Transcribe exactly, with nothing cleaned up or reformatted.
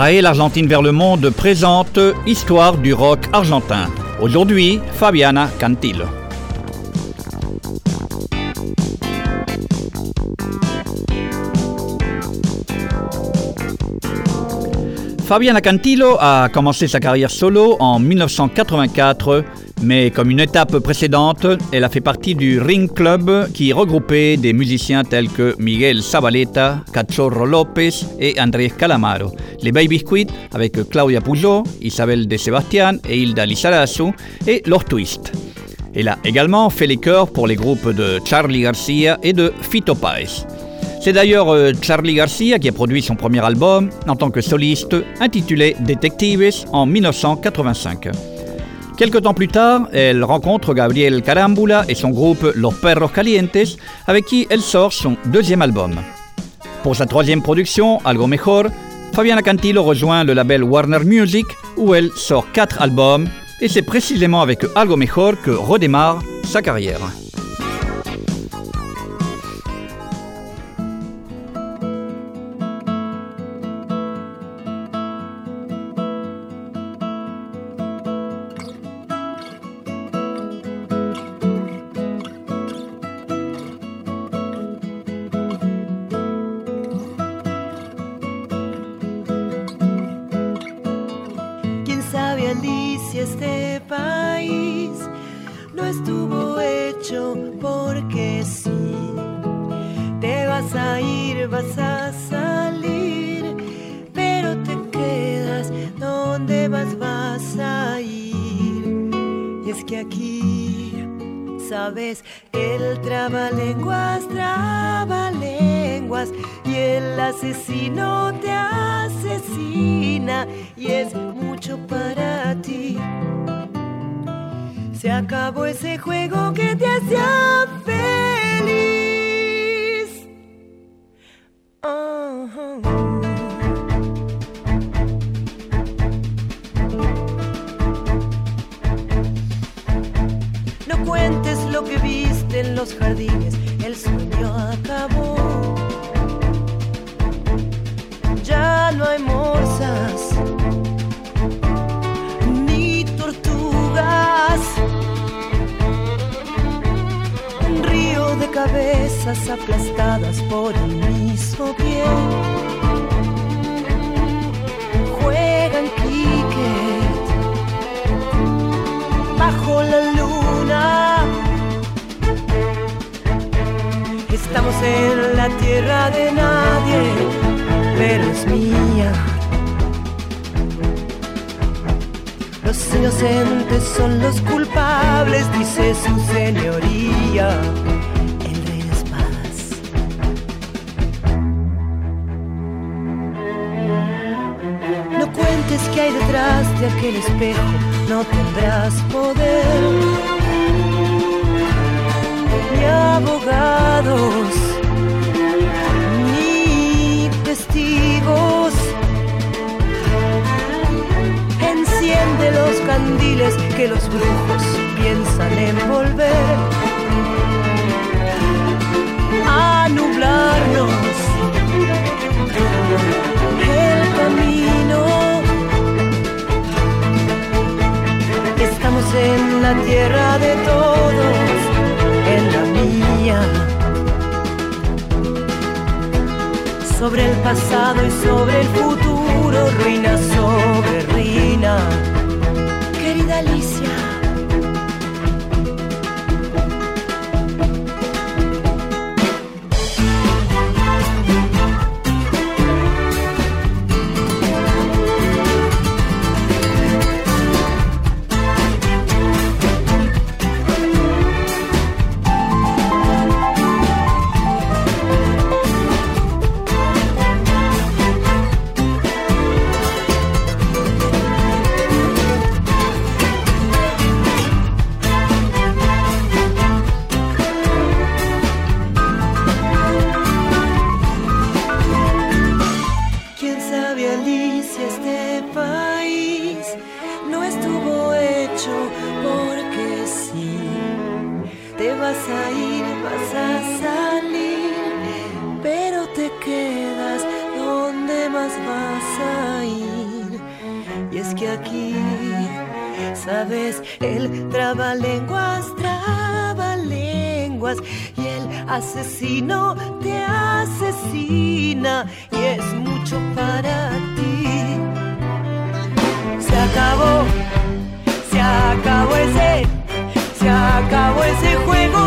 Rae l'Argentine vers le monde présente Histoire du rock argentin. Aujourd'hui, Fabiana Cantilo. Fabiana Cantilo a commencé sa carrière solo en mille neuf cent quatre-vingt-quatre, mais comme une étape précédente, elle a fait partie du Ring Club qui regroupait des musiciens tels que Miguel Zabaleta, Cachorro López et Andrés Calamaro, les Baby Squid avec Claudia Pujol, Isabel de Sebastián et Hilda Lizarazu et Los Twist. Elle a également fait les chœurs pour les groupes de Charly García et de Fito Páez. C'est d'ailleurs euh, Charly García qui a produit son premier album en tant que soliste, intitulé Detectives en mille neuf cent quatre-vingt-cinq. Quelque temps plus tard, elle rencontre Gabriel Carámbula et son groupe Los Perros Calientes, avec qui elle sort son deuxième album. Pour sa troisième production, Algo Mejor, Fabiana Cantilo rejoint le label Warner Music, où elle sort quatre albums, et c'est précisément avec Algo Mejor que redémarre sa carrière. Alicia, este país no estuvo hecho porque sí. Te vas a ir, vas a salir, pero te quedas donde más vas a ir. Y es que aquí, sabes, el trabalenguas, trabalenguas, y el asesino te asesina, y es mucho para ti. Se acabó ese juego que te hacía feliz. Oh, oh. No cuentes lo que viste en los jardines, el sueño acabó. Ya no hay morsas ni tortugas, un río de cabezas aplastadas por el mismo pie. Juegan cricket bajo la luna. Estamos en la tierra de nadie, pero es mía. Los inocentes son los culpables, dice su señoría, el rey de espadas. No cuentes que hay detrás de aquel espejo, no tendrás poder, ni abogados, ni testigos. Enciende los candiles que los brujos piensan envolver, a nublarnos el camino. Estamos en la tierra de todos, en la mía. Sobre el pasado y sobre el futuro, ruina sobre ruina. Querida Alicia, más vas a ir. Y es que aquí, sabes, el trabalenguas, trabalenguas, y el asesino te asesina, y es mucho para ti. Se acabó, se acabó ese, se acabó ese juego